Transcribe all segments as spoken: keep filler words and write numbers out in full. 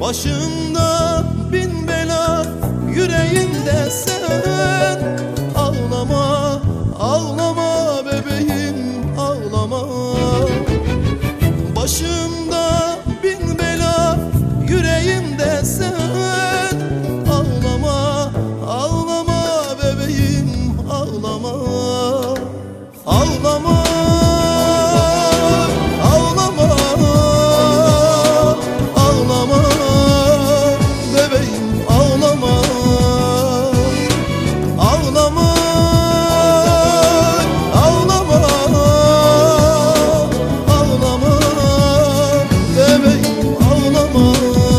Başımda bin bela, yüreğimde sen. Ağlama, ağlama bebeğim, ağlama. Başımda bin bela, yüreğimde sen. Ağlama, ağlama bebeğim, ağlama. Ağlama, ağlama, ağlama bebeğim, ağlama. Ağlama, ağlama, ağlama bebeğim, ağlama.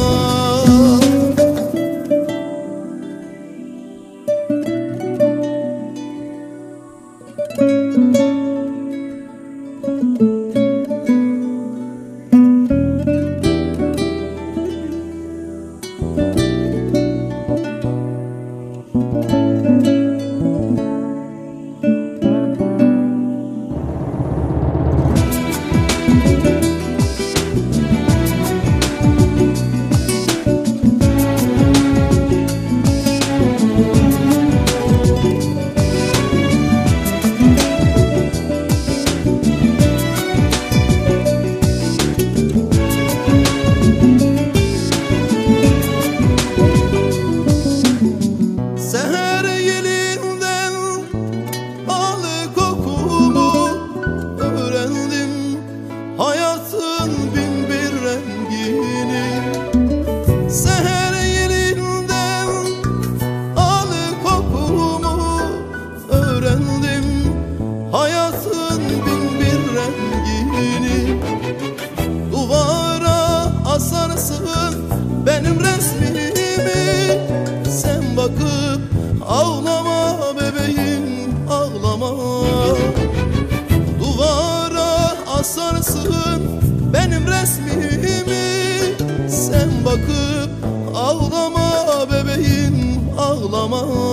Seher yelinden alı kokumu öğrendim, hayatın bin bir rengini. Seher yelinden alı kokumu öğrendim, hayatın bin bir rengini. Duvara asarsın benim resmimi, sen bakıp ağlama bebeğim, ağlama. Duvara asarsın benim resmimi, sen bakıp ağlama bebeğim, ağlama.